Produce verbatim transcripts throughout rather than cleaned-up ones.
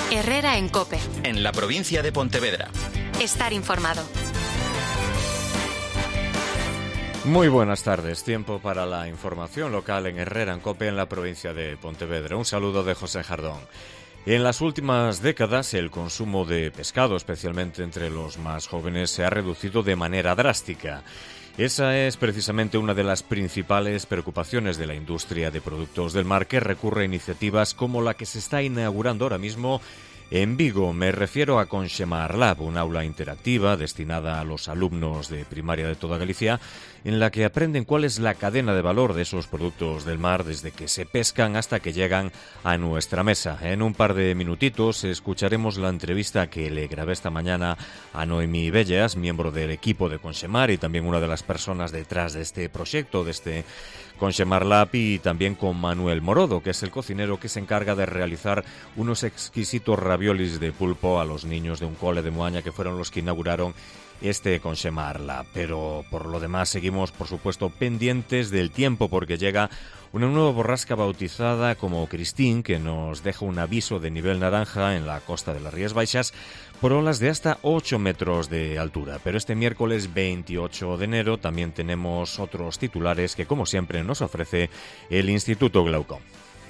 Herrera en COPE. En la provincia de Pontevedra. Estar informado. Muy buenas tardes. Tiempo para la información local en Herrera en COPE en la provincia de Pontevedra. Un saludo de José Jardón. En las últimas décadas el consumo de pescado, especialmente entre los más jóvenes, se ha reducido de manera drástica. Esa es precisamente una de las principales preocupaciones de la industria de productos del mar, que recurre a iniciativas como la que se está inaugurando ahora mismo en Vigo. Me refiero a Conxemar Lab, un aula interactiva destinada a los alumnos de primaria de toda Galicia, en la que aprenden cuál es la cadena de valor de esos productos del mar desde que se pescan hasta que llegan a nuestra mesa. En un par de minutitos escucharemos la entrevista que le grabé esta mañana a Noemí Bellas, miembro del equipo de Conxemar y también una de las personas detrás de este proyecto, de este Conxemar Lab, y también con Manuel Morodo, que es el cocinero que se encarga de realizar unos exquisitos raviolis de pulpo a los niños de un cole de Moaña, que fueron los que inauguraron este Conxemar Lab. Pero por lo demás seguimos, por supuesto, pendientes del tiempo, porque llega una nueva borrasca bautizada como Cristín, que nos deja un aviso de nivel naranja en la costa de las Rías Baixas por olas de hasta ocho metros de altura. Pero este miércoles veintiocho de enero también tenemos otros titulares que, como siempre, nos ofrece el Instituto Glaucón.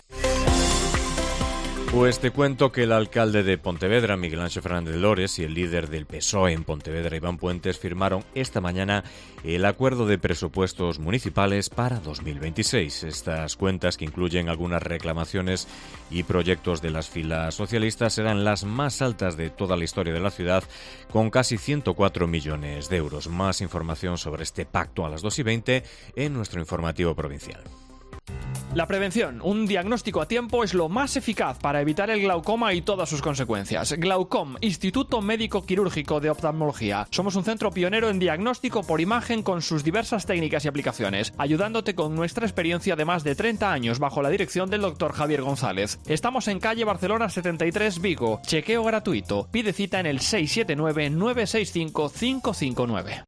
Pues te cuento que el alcalde de Pontevedra, Miguel Ángel Fernández Lores, y el líder del P S O E en Pontevedra, Iván Puentes, firmaron esta mañana el acuerdo de presupuestos municipales para dos mil veintiséis. Estas cuentas, que incluyen algunas reclamaciones y proyectos de las filas socialistas, serán las más altas de toda la historia de la ciudad, con casi ciento cuatro millones de euros. Más información sobre este pacto a las dos y veinte en nuestro informativo provincial. La prevención, un diagnóstico a tiempo, es lo más eficaz para evitar el glaucoma y todas sus consecuencias. Glaucom, Instituto Médico Quirúrgico de Oftalmología. Somos un centro pionero en diagnóstico por imagen con sus diversas técnicas y aplicaciones, ayudándote con nuestra experiencia de más de treinta años bajo la dirección del doctor Javier González. Estamos en calle Barcelona setenta y tres, Vigo. Chequeo gratuito. Pide cita en el seis siete nueve, nueve seis cinco, cinco cinco nueve.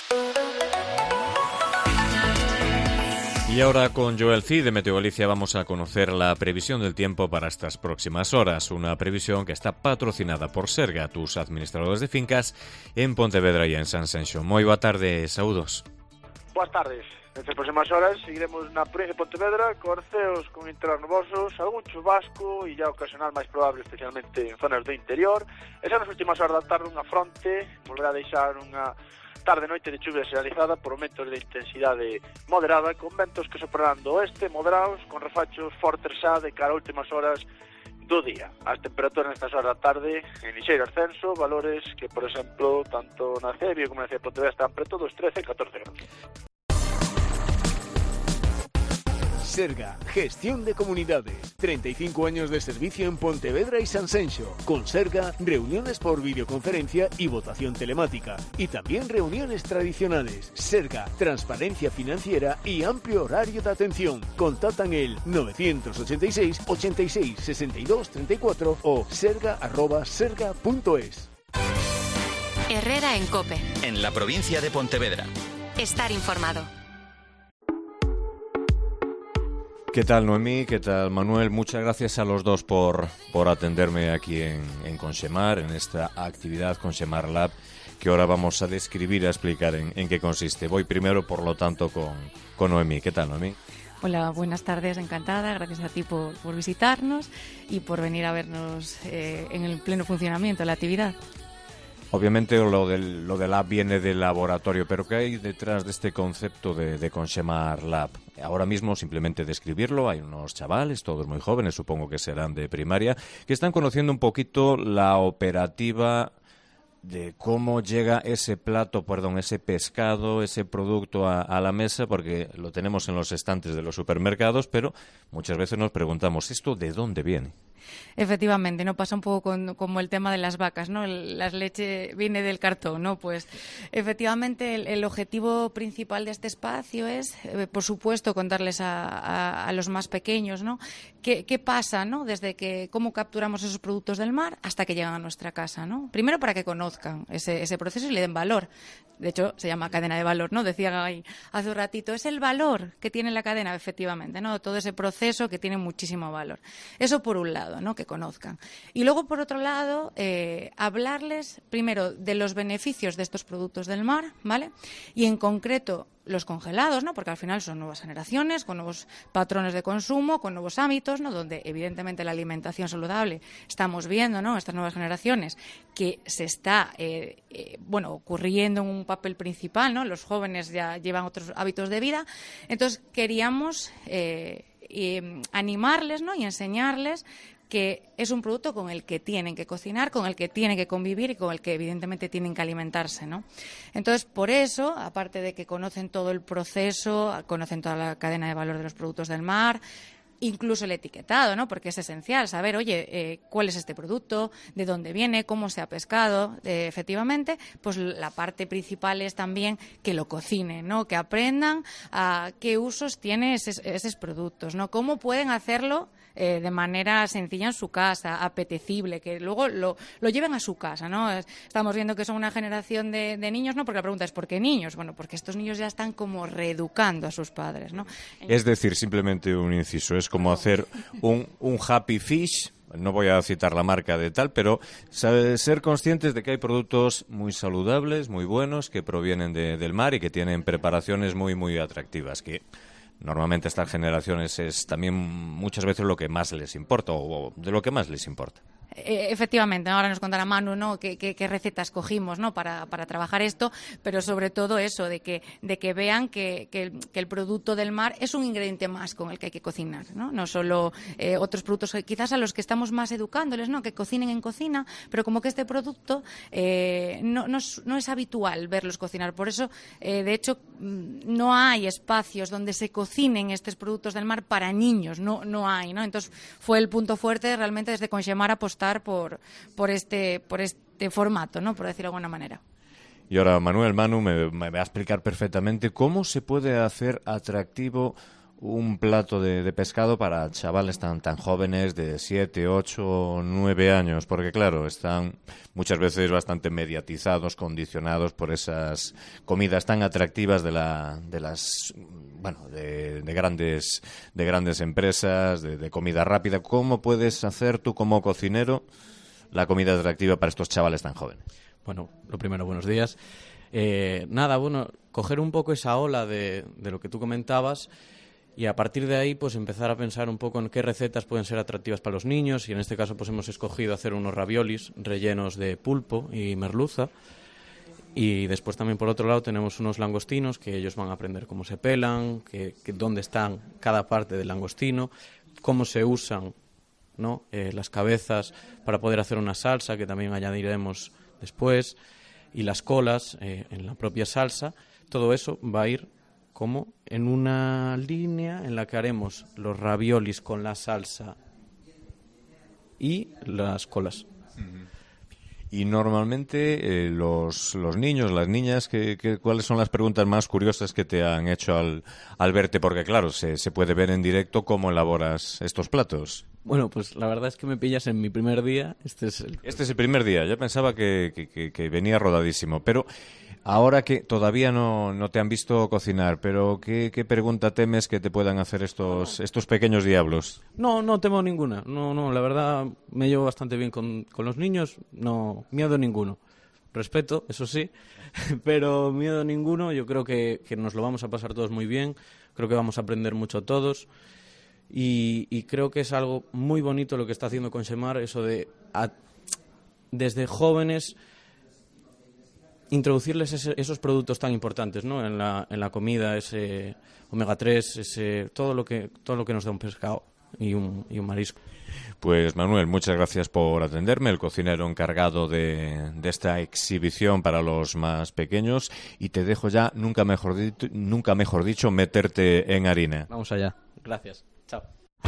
Y ahora con Joel Cid de Meteo Galicia vamos a conocer la previsión del tiempo para estas próximas horas. Una previsión que está patrocinada por Serga, tus administradores de fincas en Pontevedra y en Sanxenxo. Moi boa tarde, saúdos. Boas tardes. Nestas próximas horas seguiremos na provincia de Pontevedra con ceos con intervalos nubosos, algún chubasco e ya ocasional máis probable, especialmente en zonas do interior. E xa nas últimas horas da tarde unha fronte volverá a deixar unha tarde-noite de chuvia realizada por aumentos de intensidade moderada, con ventos que soprarán do oeste moderados, con refachos fortes xa de cara a últimas horas do día. As temperaturas nestas horas da tarde en lixeiro ascenso, valores que, por exemplo, tanto na C E B como na C E B Pontevedra están preto dos trece e catorce grados. Serga, gestión de comunidades. treinta y cinco años de servicio en Pontevedra y Sanxenxo. Con Serga, reuniones por videoconferencia y votación telemática. Y también reuniones tradicionales. Serga, transparencia financiera y amplio horario de atención. Contactan el nueve ochenta y seis, ochenta y seis, sesenta y dos, treinta y cuatro o serga arroba serga punto es. Herrera en COPE. En la provincia de Pontevedra. Estar informado. ¿Qué tal, Noemí? ¿Qué tal, Manuel? Muchas gracias a los dos por, por atenderme aquí en, en Conxemar, en esta actividad Conxemar Lab, que ahora vamos a describir y a explicar en, en qué consiste. Voy primero, por lo tanto, con, con Noemí. ¿Qué tal, Noemí? Hola, buenas tardes, encantada. Gracias a ti por, por visitarnos y por venir a vernos eh, en el pleno funcionamiento de la actividad. Obviamente lo del, lo del lab viene del laboratorio, pero ¿qué hay detrás de este concepto de, de Conxemar Lab? Ahora mismo, simplemente describirlo, hay unos chavales, todos muy jóvenes, supongo que serán de primaria, que están conociendo un poquito la operativa de cómo llega ese plato, perdón, ese pescado, ese producto a, a la mesa, porque lo tenemos en los estantes de los supermercados, pero muchas veces nos preguntamos, ¿esto de dónde viene? Efectivamente, no pasa un poco con, como el tema de las vacas, ¿no? El, la leche viene del cartón, ¿no? Pues efectivamente el, el objetivo principal de este espacio es, eh, por supuesto, contarles a, a, a los más pequeños, ¿no? ¿Qué, qué pasa, ¿no? Desde que cómo capturamos esos productos del mar hasta que llegan a nuestra casa, ¿no? Primero para que conozcan ese, ese proceso y le den valor. De hecho, se llama cadena de valor, ¿no? Decía ahí hace un ratito, es el valor que tiene la cadena, efectivamente, ¿no? Todo ese proceso que tiene muchísimo valor. Eso por un lado. pescado, ¿no? Que conozcan. Y luego, por otro lado, eh, hablarles primero de los beneficios de estos productos del mar, ¿vale? Y en concreto los congelados, ¿no? Porque al final son nuevas generaciones, con nuevos patrones de consumo, con nuevos hábitos, ¿no? Donde evidentemente la alimentación saludable estamos viendo, ¿no? Estas nuevas generaciones que se está, eh, eh, bueno, ocurriendo en un papel principal, ¿no? Los jóvenes ya llevan otros hábitos de vida. Entonces queríamos eh, eh, animarles, ¿no? Y enseñarles que es un producto con el que tienen que cocinar, con el que tienen que convivir y con el que evidentemente tienen que alimentarse, ¿no? Entonces, por eso, aparte de que conocen todo el proceso, conocen toda la cadena de valor de los productos del mar, incluso el etiquetado, ¿no? Porque es esencial saber, oye, eh, cuál es este producto, de dónde viene, cómo se ha pescado, eh, efectivamente, pues la parte principal es también que lo cocinen, ¿no? Que aprendan a qué usos tiene esos, esos productos, ¿no? Cómo pueden hacerlo eh, de manera sencilla en su casa, apetecible, que luego lo, lo lleven a su casa, ¿no? Estamos viendo que son una generación de, de niños, ¿no? Porque la pregunta es, ¿por qué niños? Bueno, porque estos niños ya están como reeducando a sus padres, ¿no? Es decir, simplemente un inciso, es como hacer un, un happy fish, no voy a citar la marca de tal, pero ser conscientes de que hay productos muy saludables, muy buenos, que provienen de, del mar y que tienen preparaciones muy, muy atractivas, que normalmente estas generaciones es también muchas veces lo que más les importa o de lo que más les importa. Efectivamente, ahora nos contará Manu, ¿no? qué, qué, qué recetas cogimos, ¿no? para, para trabajar esto, pero sobre todo eso, de que, de que vean que, que, el, que el producto del mar es un ingrediente más con el que hay que cocinar, no, no solo eh, otros productos, quizás a los que estamos más educándoles, ¿no? Que cocinen en cocina, pero como que este producto eh, no, no, es, no es habitual verlos cocinar. Por eso, eh, de hecho, no hay espacios donde se cocinen estos productos del mar para niños, no, no hay, ¿no? Entonces fue el punto fuerte realmente desde Conxemar apostar por, por, este, por este formato, ¿no? Por decirlo de alguna manera. Y ahora Manuel, Manu, me, me va a explicar perfectamente cómo se puede hacer atractivo un plato de, de pescado para chavales tan, tan jóvenes de siete, ocho, nueve años, porque claro, están muchas veces bastante mediatizados, condicionados por esas comidas tan atractivas de la, de las, bueno, de, de grandes, de grandes empresas, de, de comida rápida. ¿Cómo puedes hacer tú como cocinero la comida atractiva para estos chavales tan jóvenes? Bueno, lo primero, buenos días. Eh, nada, bueno, coger un poco esa ola de, de lo que tú comentabas. Y a partir de ahí, pues empezar a pensar un poco en qué recetas pueden ser atractivas para los niños. Y en este caso, pues hemos escogido hacer unos raviolis rellenos de pulpo y merluza. Y después también, por otro lado, tenemos unos langostinos que ellos van a aprender cómo se pelan, que, que dónde están cada parte del langostino, cómo se usan, ¿no? eh, las cabezas para poder hacer una salsa, que también añadiremos después, y las colas eh, en la propia salsa. Todo eso va a ir como en una línea en la que haremos los raviolis con la salsa y las colas. Y normalmente eh, los, los niños, las niñas, que, que, ¿cuáles son las preguntas más curiosas que te han hecho al, al verte? Porque claro, se, se puede ver en directo cómo elaboras estos platos. Bueno, pues la verdad es que me pillas en mi primer día. Este es el, este es el primer día. Yo pensaba que, que, que, que venía rodadísimo. Pero ahora que todavía no, no te han visto cocinar, pero ¿qué, qué pregunta temes que te puedan hacer estos, estos pequeños diablos? No, no temo ninguna. No, no, la verdad me llevo bastante bien con, con los niños. No, miedo ninguno. Respeto, eso sí, pero miedo ninguno. Yo creo que, que nos lo vamos a pasar todos muy bien. Creo que vamos a aprender mucho todos. Y, y creo que es algo muy bonito lo que está haciendo Conxemar, eso de a, desde jóvenes introducirles ese, esos productos tan importantes, ¿no? En la, en la comida, ese omega tres, ese, todo lo que todo lo que nos da un pescado y un, y un marisco. Pues Manuel, muchas gracias por atenderme, el cocinero encargado de, de esta exhibición para los más pequeños, y te dejo ya, nunca mejor, di, nunca mejor dicho, meterte en harina. Vamos allá. Gracias. Chao.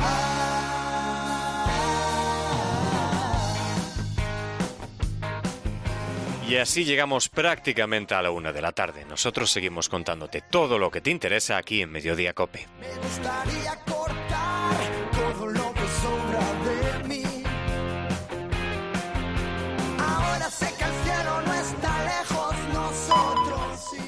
Y así llegamos prácticamente a la una de la tarde. Nosotros seguimos contándote todo lo que te interesa aquí en Mediodía Cope. Me gustaría cortar todo lo que sobra de mí. Ahora sé que el cielo no está lejos, nosotros sí.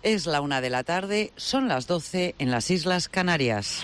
Es la una de la tarde, son las doce en las Islas Canarias.